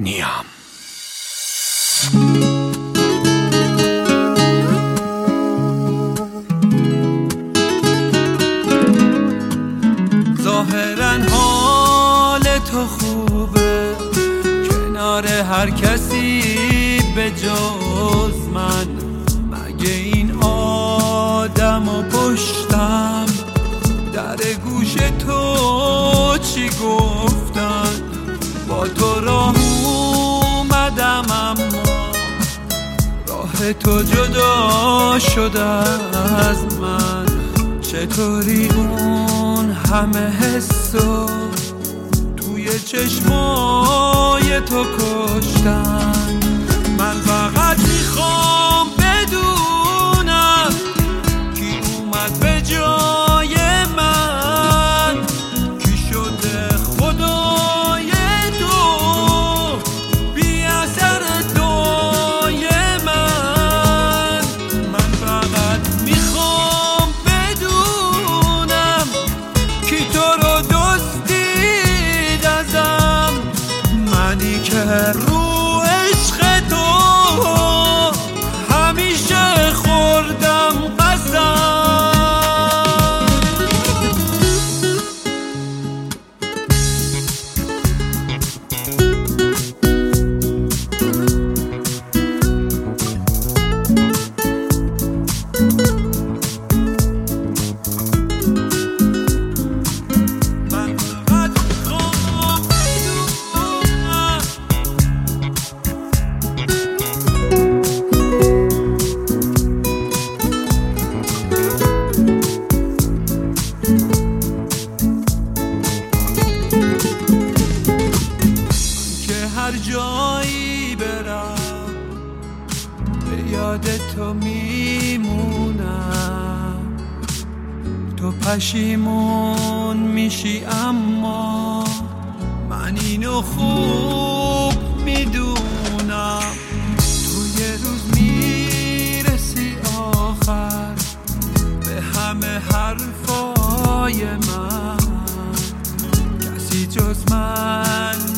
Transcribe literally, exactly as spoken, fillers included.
نیم. ظاهرا حال تو خوبه کنار هر کسی به جز من، مگه این آدم و پشتم در گوش تو چی گفتن؟ با تو راه اومدم اما راه تو جدا شده از من. چطوری اون همه حسو توی چشمای تو کشتن؟ من فقط میخوام بدونم کی اومد به جای من، کی شده خدای تو بی اثر دعای من. من فقط میخوام بدونم کی تو رو دزدید ازم، منی که رو عشق تو همیشه خوردم قسم. هر جایی برم به یاد تو میمونم، تو پشیمون میشی اما من اینو خوب میدونم. تو یه روز میرسی آخر به همه حرفای من، کسی جز من